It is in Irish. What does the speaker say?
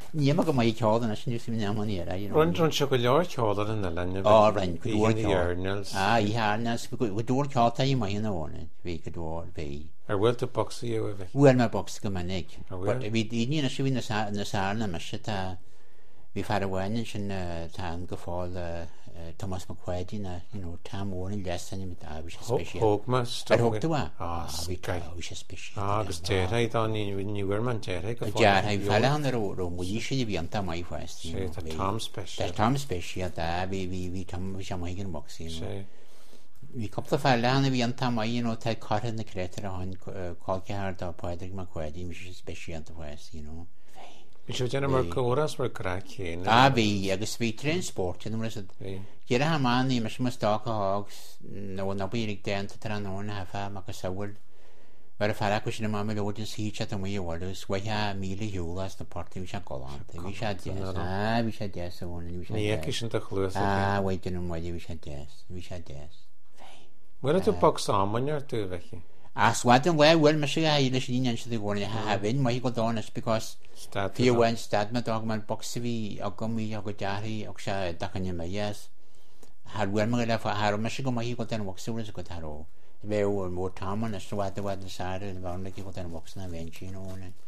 Níama go mai ceádan sin sin amí Run se go leor ceálar in na lenne ran go Arnels í hánas go dúr ceáta í mai bhna bhí go dúir bhí. bhfuil tú boxí a bheith. Bhfuil me box go manig. Bhí daine si bhí na sána me se bhí fear bhhaine sin tá go fáil Thomas McQuaidí na tam mórin lesan mit a bhí sé spéisial. Hógmas Thugtú bhí sé spéisial. agus déirthaid an níhfuir man déirthaid go Dearthaid feile ó mí sé bhí an tam mai fáist. tam spéisial. Tam spéisial bhí sé mai gin boxí. Bhí coppla fearleanna bhí an tam tá cartha na crétar a hain cáilcear dá Pádraig McQuaidí mi sé spéisialta bhhaist. Bhí sé déanana mar córas mar gra chéine. Bhí agus bhí transport Ger ha máí me sem sta hagus nó na bírig déanta tar an nóna hefa agus saoil mar a fer go sin má melódin síte a mhilgus waithe míle dúlas na portí se goánta. Bhí sé bhí sé deúna Ní sin a chluú bhaidin maidir bhí sé bhí sé 10. Bhfuil tú box amainear tú bheici? Swat an bhfuil me sé le líon si gcóna a bhín mai go dánas because fiúhain stad me dag man boxa bhí a gomí a go dearí ag se dachanne me yes. Bhfuil me le Har me se go mai go den boxúras go taró. Bhéh mór táman a sráhhaid na sáir an bhna go den boxna a bhéin sin óna.